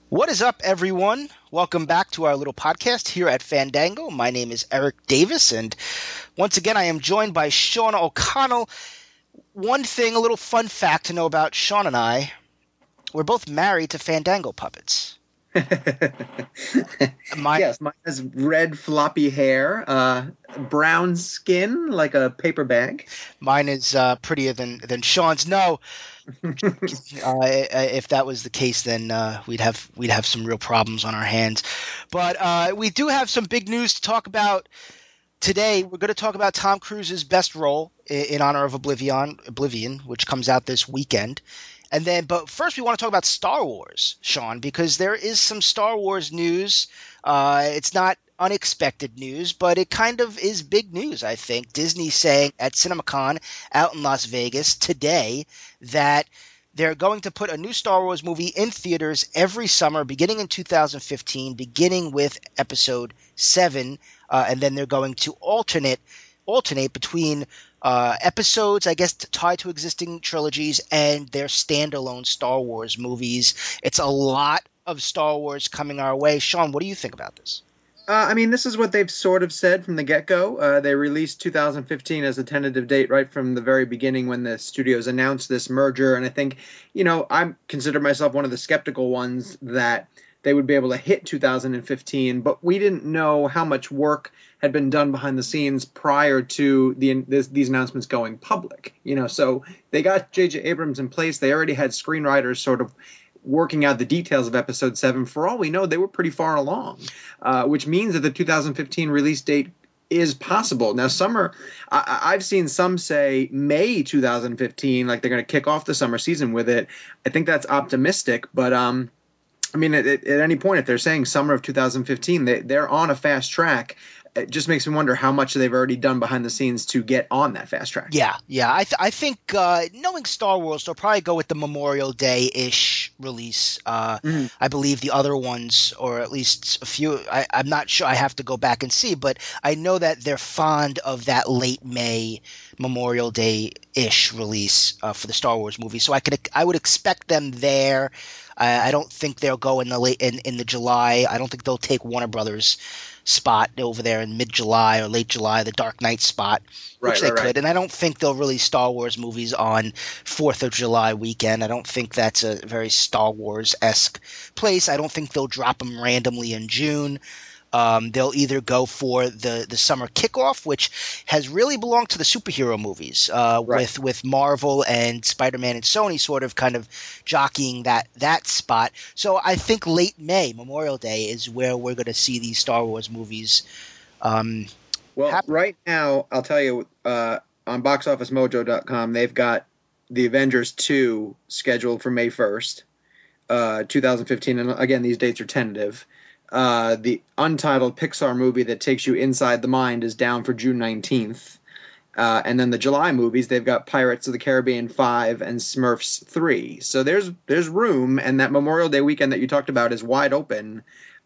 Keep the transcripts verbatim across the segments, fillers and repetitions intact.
What is up, everyone? Welcome back to our little podcast here at Fandango. My name is Eric Davis, and once again, I am joined by Sean O'Connell. One thing, a little fun fact to know about Sean and I, we're both married to Fandango puppets. My, Yes, mine has red floppy hair, uh, brown skin like a paper bag. Mine is uh, prettier than, than Sean's. No, uh, if that was the case, then uh, we'd have we'd have some real problems on our hands. But uh, we do have some big news to talk about. Today, we're going to talk about Tom Cruise's best role in, in honor of Oblivion, Oblivion, which comes out this weekend. And then, but first, we want to talk about Star Wars, Sean, because there is some Star Wars news. Uh, it's not unexpected news, but it kind of is big news, I think. Disney saying at CinemaCon out in Las Vegas today that they're going to put a new Star Wars movie in theaters every summer, beginning in two thousand fifteen, beginning with Episode seven, uh, and then they're going to alternate alternate between uh, episodes, I guess, tied to existing trilogies and their standalone Star Wars movies. It's a lot of Star Wars coming our way. Sean, what do you think about this? Uh, I mean, this is what they've sort of said from the get-go. Uh, they released two thousand fifteen as a tentative date right from the very beginning when the studios announced this merger. And I think, you know, I consider myself one of the skeptical ones that they would be able to hit two thousand fifteen, but we didn't know how much work had been done behind the scenes prior to the this, these announcements going public. You know, so they got J J. Abrams in place. They already had screenwriters sort of working out the details of episode seven. For all we know, they were pretty far along, uh, which means that the two thousand fifteen release date is possible. Now, summer, I, I've seen some say May two thousand fifteen, like they're going to kick off the summer season with it. I think that's optimistic, but um, I mean, at, at any point, if they're saying summer of two thousand fifteen, they, they're on a fast track. It just makes me wonder how much they've already done behind the scenes to get on that fast track. Yeah, yeah. I th- I think uh, knowing Star Wars, they'll probably go with the Memorial Day ish release. Uh, Mm-hmm. I believe the other ones, or at least a few. I, I'm not sure. I have to go back and see, but I know that they're fond of that late May Memorial Day ish release uh, for the Star Wars movie. So I could I would expect them there. I, I don't think they'll go in the late in, in the July. I don't think they'll take Warner Brothers spot over there in mid-July or late July, the Dark Knight spot, which Right, they right, right. could. And I don't think they'll release Star Wars movies on fourth of July weekend. I don't think that's a very Star Wars-esque place. I don't think they'll drop them randomly in June. Um, they'll either go for the, the summer kickoff, which has really belonged to the superhero movies, uh, Right. with with Marvel and Spider-Man and Sony sort of kind of jockeying that that spot. So I think late May, Memorial Day, is where we're going to see these Star Wars movies um, Well, happen. right now, I'll tell you, uh, on box office mojo dot com, they've got the Avengers two scheduled for May first, uh, two thousand fifteen. And again, these dates are tentative. Uh, the untitled Pixar movie that takes you inside the mind is down for June nineteenth. Uh, and then the July movies, they've got Pirates of the Caribbean five and Smurfs three. So there's there's room, and that Memorial Day weekend that you talked about is wide open.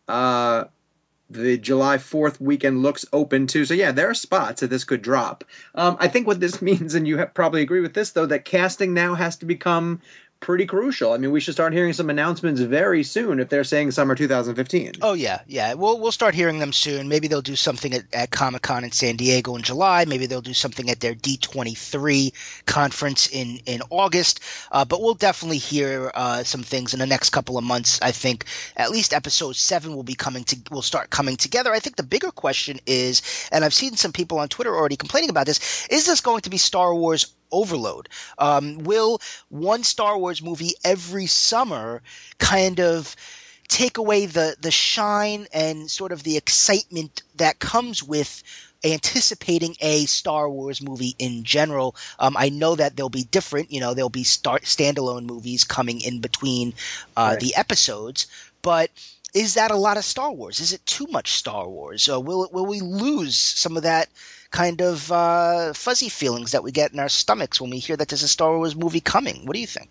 Uh, the July fourth weekend looks open too. So yeah, there are spots that this could drop. Um, I think what this means, and you have probably agree with this though, that casting now has to become pretty crucial. I mean, we should start hearing some announcements very soon if they're saying summer two thousand fifteen. Oh yeah, yeah. We'll we'll start hearing them soon. Maybe they'll do something at, at Comic Con in San Diego in July. Maybe they'll do something at their D twenty-three conference in in August. Uh, but we'll definitely hear uh, some things in the next couple of months. I think at least episode seven will be coming to will start coming together. I think the bigger question is, and I've seen some people on Twitter already complaining about this: is this going to be Star Wars overload? Um, will one Star Wars movie every summer kind of take away the the shine and sort of the excitement that comes with anticipating a Star Wars movie in general? Um, I know that they'll be different. You know, there'll be star- standalone movies coming in between uh, Right. the episodes, but is that a lot of Star Wars? Is it too much Star Wars? Or will will we lose some of that kind of uh, fuzzy feelings that we get in our stomachs when we hear that there's a Star Wars movie coming? What do you think?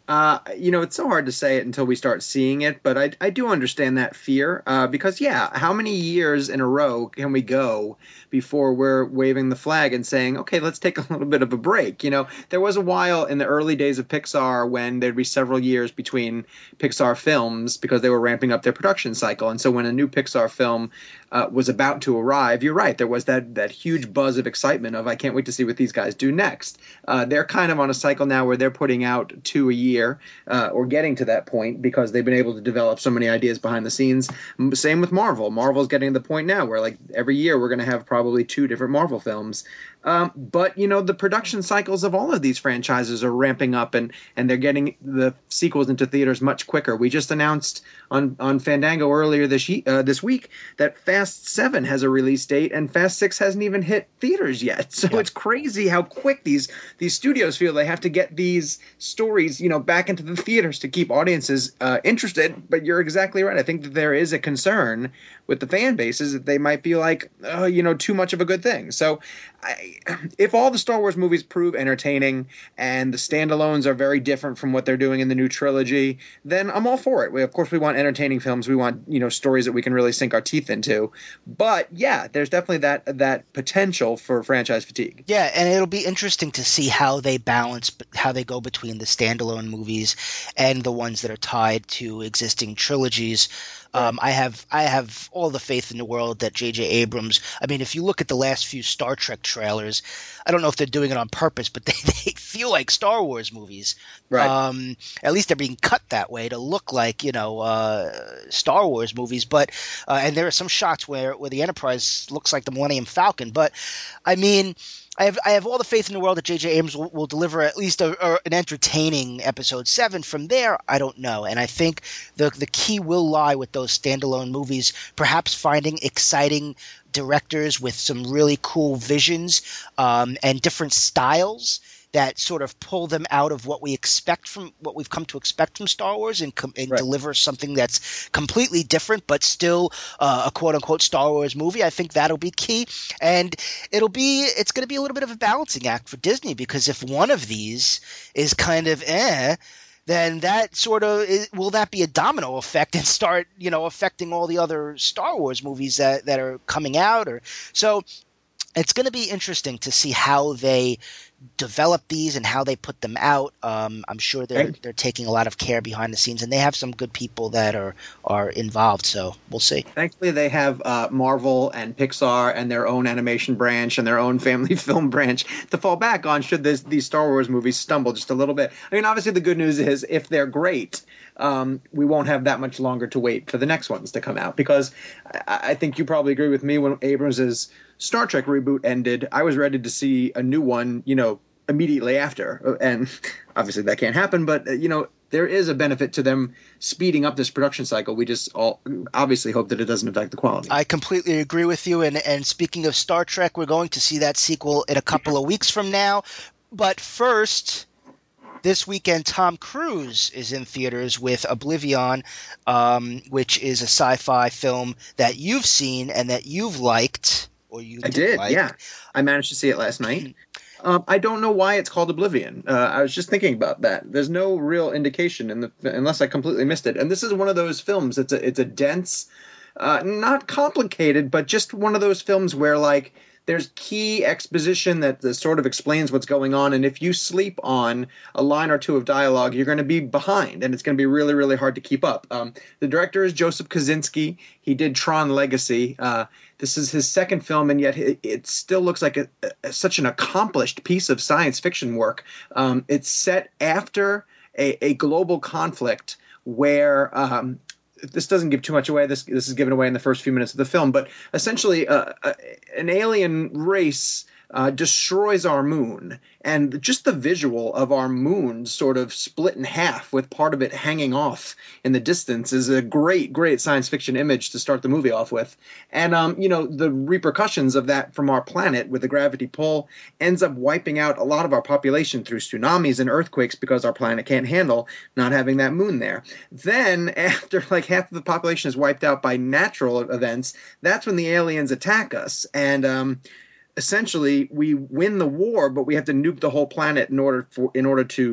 Uh, you know, it's so hard to say it until we start seeing it, but I, I do understand that fear uh, because, yeah, how many years in a row can we go before we're waving the flag and saying, okay, let's take a little bit of a break? You know, there was a while in the early days of Pixar when there'd be several years between Pixar films because they were ramping up their production cycle. And so when a new Pixar film uh, was about to arrive, you're right, there was that, that huge buzz of excitement of, I can't wait to see what these guys do next. Uh, they're kind of on a cycle now where they're putting out two a year. Uh, or getting to that point because they've been able to develop so many ideas behind the scenes. Same with Marvel. Marvel's getting to the point now where like every year we're going to have probably two different Marvel films. Um, but, you know, the production cycles of all of these franchises are ramping up and, and they're getting the sequels into theaters much quicker. We just announced on, on Fandango earlier this ye- uh, this week that Fast seven has a release date and Fast six hasn't even hit theaters yet. So Yep. It's crazy how quick these these studios feel they have to get these stories, you know, back into the theaters to keep audiences uh, interested. But you're exactly right. I think that there is a concern with the fan bases that they might be like, oh, you know, too much of a good thing. So I, if all the Star Wars movies prove entertaining and the standalones are very different from what they're doing in the new trilogy, then I'm all for it. We, of course, we want entertaining films. We want, you know, stories that we can really sink our teeth into. But yeah, there's definitely that that potential for franchise fatigue. Yeah, and it'll be interesting to see how they balance, how they go between the standalone movies and the ones that are tied to existing trilogies. Right. Um, I have I have all the faith in the world that J J. Abrams. I mean, if you look at the last few Star Trek trailers, I don't know if they're doing it on purpose, but they, they feel like Star Wars movies. Right. Um, at least they're being cut that way to look like, you know, uh, Star Wars movies. But uh, and there are some shots where where the Enterprise looks like the Millennium Falcon. But I mean, I have I have all the faith in the world that J J. Abrams will, will deliver at least a, a, an entertaining episode seven. From there, I don't know. And I think the the key will lie with those standalone movies, perhaps finding exciting directors with some really cool visions um, and different styles that sort of pull them out of what we expect from what we've come to expect from Star Wars and, com- and Right. deliver something that's completely different, but still uh, a quote unquote Star Wars movie. I think that'll be key. And it'll be, it's going to be a little bit of a balancing act for Disney, because if one of these is kind of eh, then that sort of is, will that be a domino effect and start, you know, affecting all the other Star Wars movies that, that are coming out? Or so it's going to be interesting to see how they develop these and how they put them out. Um, I'm sure they're Right. they're taking a lot of care behind the scenes, and they have some good people that are are involved. So we'll see. Thankfully, they have uh, Marvel and Pixar and their own animation branch and their own family film branch to fall back on should this, these Star Wars movies stumble just a little bit. I mean, obviously, the good news is if they're great, um, we won't have that much longer to wait for the next ones to come out. Because I, I think you probably agree with me, when Abrams' Star Trek reboot ended, I was ready to see a new one, you know, immediately after. And obviously that can't happen, but, uh, you know, there is a benefit to them speeding up this production cycle. We just all obviously hope that it doesn't affect the quality. I completely agree with you. And and speaking of Star Trek, we're going to see that sequel in a couple of weeks from now. But first, this weekend, Tom Cruise is in theaters with Oblivion, um, which is a sci-fi film that you've seen and that you've liked. Or you I did, like. yeah. I managed to see it last night. Um, I don't know why it's called Oblivion. Uh, I was just thinking about that. There's no real indication in the unless I completely missed it. And this is one of those films. It's a it's a dense, uh, not complicated, but just one of those films where like there's key exposition that, that sort of explains what's going on. And if you sleep on a line or two of dialogue, you're going to be behind, and it's going to be really, really hard to keep up. Um, the director is Joseph Kosinski. He did Tron Legacy. Uh, this is his second film, and yet it, it still looks like a, a, such an accomplished piece of science fiction work. Um, it's set after a, a global conflict where um, this doesn't give too much away. This this is given away in the first few minutes of the film, but essentially, uh, uh, an alien race uh, destroys our moon, and just the visual of our moon sort of split in half with part of it hanging off in the distance is a great, great science fiction image to start the movie off with. And um, you know, the repercussions of that from our planet with the gravity pull ends up wiping out a lot of our population through tsunamis and earthquakes because our planet can't handle not having that moon there. Then, after like half of the population is wiped out by natural events, that's when the aliens attack us. And um, essentially, we win the war, but we have to nuke the whole planet in order for in order to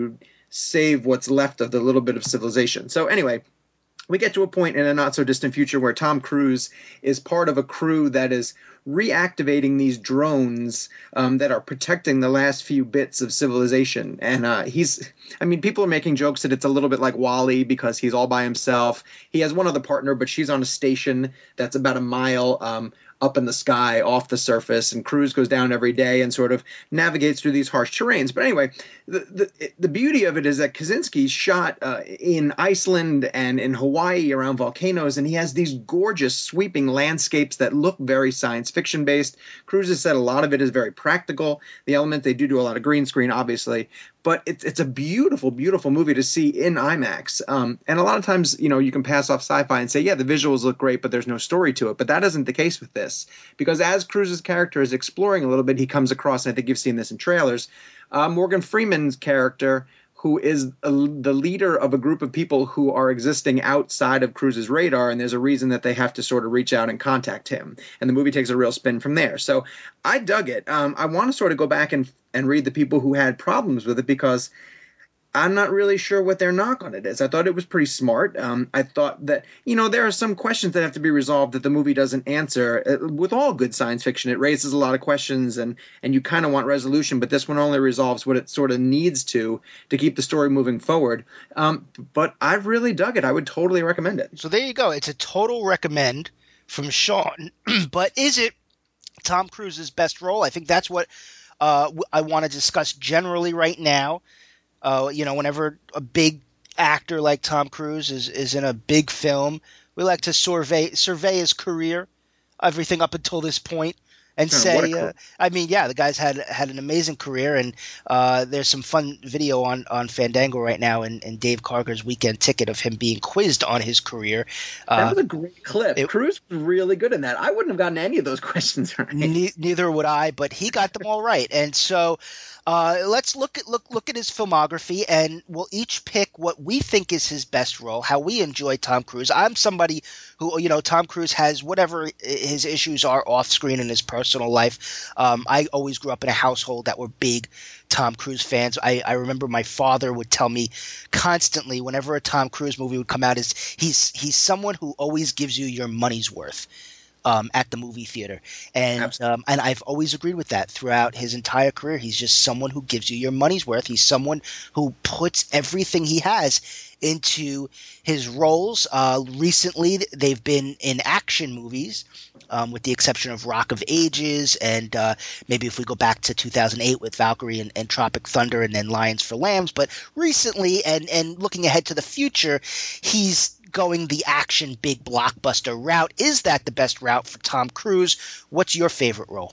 save what's left of the little bit of civilization. So anyway, we get to a point in a not so distant future where Tom Cruise is part of a crew that is reactivating these drones um, that are protecting the last few bits of civilization. And uh, he's, I mean, people are making jokes that it's a little bit like WALL-E because he's all by himself. He has one other partner, but she's on a station that's about a mile um, up in the sky off the surface, and Cruise goes down every day and sort of navigates through these harsh terrains. But anyway, the the, the beauty of it is that Kaczynski's shot uh, in Iceland and in Hawaii around volcanoes, and he has these gorgeous sweeping landscapes that look very science fiction based. Cruise has said a lot of it is very practical. The element they do do a lot of green screen, obviously, but it's it's a beautiful, beautiful movie to see in IMAX. Um, and a lot of times, you know, you can pass off sci-fi and say, yeah, the visuals look great, but there's no story to it. But that isn't the case with this, because as Cruise's character is exploring a little bit, he comes across, and I think you've seen this in trailers, uh, Morgan Freeman's character, who is a, the leader of a group of people who are existing outside of Cruise's radar, and there's a reason that they have to sort of reach out and contact him. And the movie takes a real spin from there. So I dug it. Um, I want to sort of go back and, and read the people who had problems with it, because I'm not really sure what their knock on it is. I thought it was pretty smart. Um, I thought that, you know, there are some questions that have to be resolved that the movie doesn't answer. Uh, With all good science fiction, it raises a lot of questions, and, and you kind of want resolution, but this one only resolves what it sort of needs to to keep the story moving forward. Um, but I really dug it. I would totally recommend it. So there you go. It's a total recommend from Sean. But is it Tom Cruise's best role? I think that's what uh, I want to discuss generally right now. Uh, you know, whenever a big actor like Tom Cruise is, is in a big film, we like to survey survey his career, everything up until this point, and Yeah, say, what a uh, I mean, yeah, the guy's had had an amazing career, and uh, there's some fun video on, on Fandango right now, and, and Dave Karger's Weekend Ticket of him being quizzed on his career. Uh, That was a great clip. it- Cruise was really good in that. I wouldn't have gotten any of those questions right. Ne- neither would I, but he got them all right. And so uh, let's look at look look at his filmography, and we'll each pick what we think is his best role, how we enjoy Tom Cruise. I'm somebody who, you know, Tom Cruise has whatever his issues are off screen in his personal life. Um, I always grew up in a household that were big Tom Cruise fans. I, I remember my father would tell me constantly whenever a Tom Cruise movie would come out, is he's he's someone who always gives you your money's worth. Um, at the movie theater, and um, and I've always agreed with that throughout his entire career. He's just someone who gives you your money's worth. He's someone who puts everything he has into his roles. Uh, recently, they've been in action movies, um, with the exception of Rock of Ages, and uh, maybe if we go back to two thousand eight with Valkyrie and, and Tropic Thunder, and then Lions for Lambs. But recently, and and looking ahead to the future, he's going the action big blockbuster route. Is that the best route for Tom Cruise? What's your favorite role?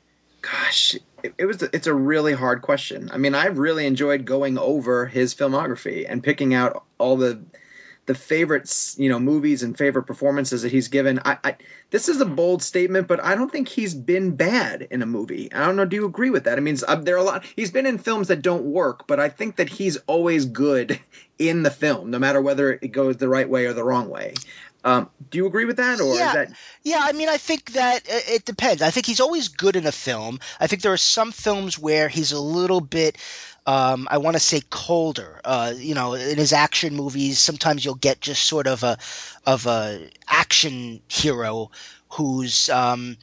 Gosh, it, it was it's a really hard question. I mean, I really enjoyed going over his filmography and picking out all the the favorites, you know, movies and favorite performances that he's given. I, I this is a bold statement, but I don't think he's been bad in a movie. I don't know. Do you agree with that? I mean, there are a lot. He's been in films that don't work, but I think that he's always good in the film, no matter whether it goes the right way or the wrong way. Um, do you agree with that, or yeah, is that? Yeah, I mean, I think that it depends. I think he's always good in a film. I think there are some films where he's a little bit, um, I want to say, colder. Uh, you know, in his action movies, sometimes you'll get just sort of a of a action hero who's, um,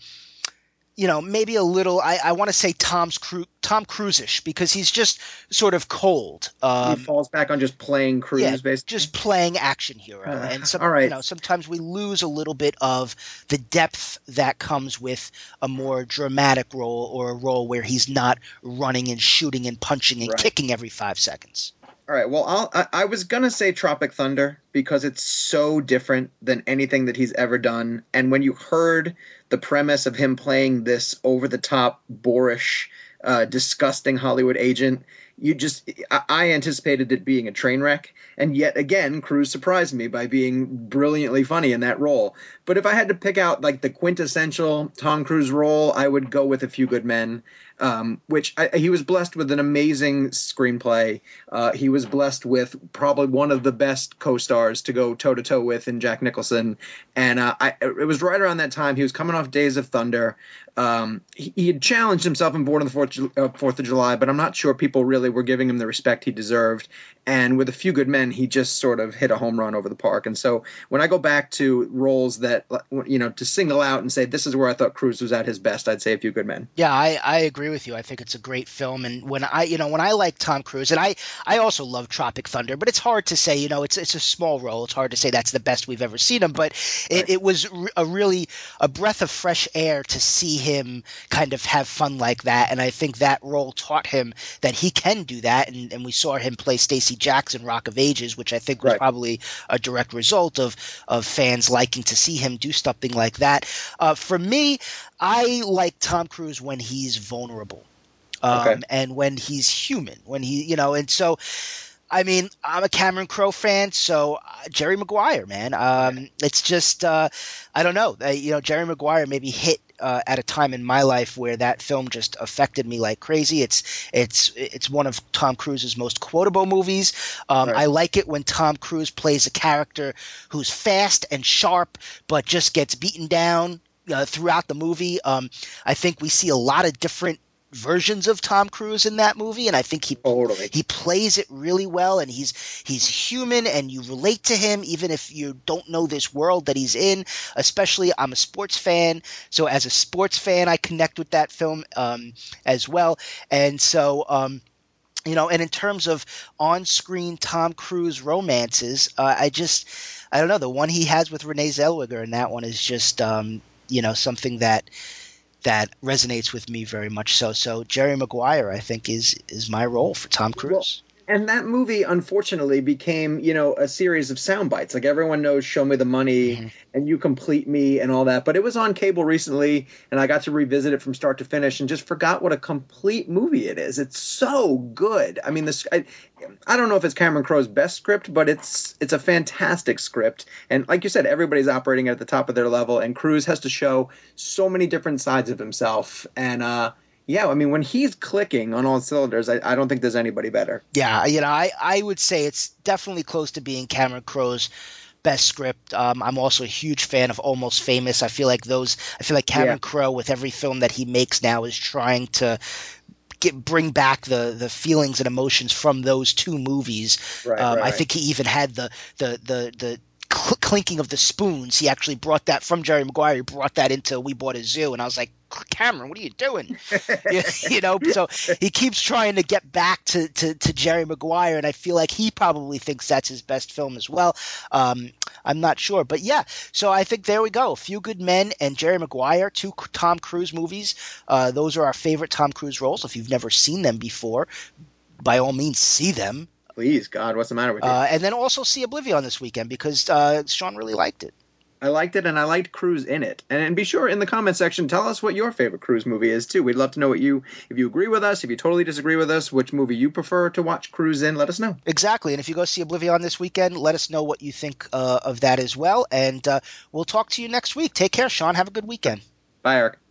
you know, maybe a little. I, I want to say Tom's Cru- Tom Cruise-ish, because he's just sort of cold. Um, He falls back on just playing Cruise, yeah, basically. just playing action hero, Uh, and some, all right. you know, sometimes we lose a little bit of the depth that comes with a more dramatic role, or a role where he's not running and shooting and punching and Right. kicking every five seconds. All right. Well, I'll, I, I was gonna say Tropic Thunder because it's so different than anything that he's ever done. And when you heard the premise of him playing this over-the-top, boorish, uh, disgusting Hollywood agent, you just I, I anticipated it being a train wreck. And yet again, Cruise surprised me by being brilliantly funny in that role. But if I had to pick out like the quintessential Tom Cruise role, I would go with A Few Good Men. Um, which I, he was blessed with an amazing screenplay. Uh, he was blessed with probably one of the best co-stars to go toe-to-toe with in Jack Nicholson. And uh, I, it was right around that time. He was coming off Days of Thunder. Um, he, he had challenged himself in Born on the Fourth, uh, Fourth of July, but I'm not sure people really finally were giving him the respect he deserved. And with A Few Good Men, he just sort of hit a home run over the park. And so when I go back to roles that, you know, to single out and say, this is where I thought Cruise was at his best, I'd say A Few Good Men. Yeah, I, I agree with you. I think it's a great film. And when I, you know, when I like Tom Cruise, and I, I also love Tropic Thunder, but it's hard to say, you know, it's it's a small role. It's hard to say that's the best we've ever seen him. But it, Right. it was a really a breath of fresh air to see him kind of have fun like that. And I think that role taught him that he can do that. And, and we saw him play Stacey Jackson, Rock of Ages, which I think was Right. probably a direct result of of fans liking to see him do something like that. Uh, for me, I like Tom Cruise when he's vulnerable, um, Okay. and when he's human, when he, you know, and so, I mean, I'm a Cameron Crowe fan, so uh, Jerry Maguire, man, um, it's just, uh, I don't know, uh, you know, Jerry Maguire maybe hit uh, at a time in my life where that film just affected me like crazy. It's it's it's one of Tom Cruise's most quotable movies. Um, Right. I like it when Tom Cruise plays a character who's fast and sharp, but just gets beaten down uh, throughout the movie. Um, I think we see a lot of different versions of Tom Cruise in that movie, and I think he Totally. he plays it really well, and he's he's human, and you relate to him even if you don't know this world that he's in. Especially, I'm a sports fan, so as a sports fan, I connect with that film um, as well, and so. Um, you know, and in terms of on-screen Tom Cruise romances, uh, I just, I don't know, the one he has with Renee Zellweger in that one is just, um, you know, something that that resonates with me very much so. So Jerry Maguire, I think, is is my role for Tom Cruise. And that movie, unfortunately, became, you know, a series of sound bites. Like everyone knows Show Me the Money Mm-hmm. and You Complete Me and all that. But it was on cable recently, and I got to revisit it from start to finish and just forgot what a complete movie it is. It's so good. I mean, this I, I don't know if it's Cameron Crowe's best script, but it's it's a fantastic script. And like you said, everybody's operating at the top of their level, and Cruise has to show so many different sides of himself. And, uh, yeah, I mean, when he's clicking on all cylinders, I, I don't think there's anybody better. Yeah, you know, I, I would say it's definitely close to being Cameron Crowe's best script. Um, I'm also a huge fan of Almost Famous. I feel like those. I feel like Cameron Yeah. Crowe, with every film that he makes now, is trying to get bring back the the feelings and emotions from those two movies. Right, Um, right, I right. think he even had the the the the cl- clinking of the spoons. He actually brought that from Jerry Maguire. He brought that into We Bought a Zoo, and I was like, Cameron, what are you doing? you, you know, so he keeps trying to get back to, to, to Jerry Maguire, and I feel like he probably thinks that's his best film as well. Um, I'm not sure, but yeah. So I think there we go. A Few Good Men and Jerry Maguire, two Tom Cruise movies. Uh, those are our favorite Tom Cruise roles. If you've never seen them before, by all means, see them. Please, God, what's the matter with you? Uh, and then also see Oblivion this weekend because uh, Sean really liked it. I liked it, and I liked Cruise in it. And, and be sure in the comment section, tell us what your favorite Cruise movie is too. We'd love to know what you, if you agree with us, if you totally disagree with us, which movie you prefer to watch Cruise in. Let us know. Exactly. And if you go see Oblivion this weekend, let us know what you think uh, of that as well. And uh, we'll talk to you next week. Take care, Sean. Have a good weekend. Bye, Eric.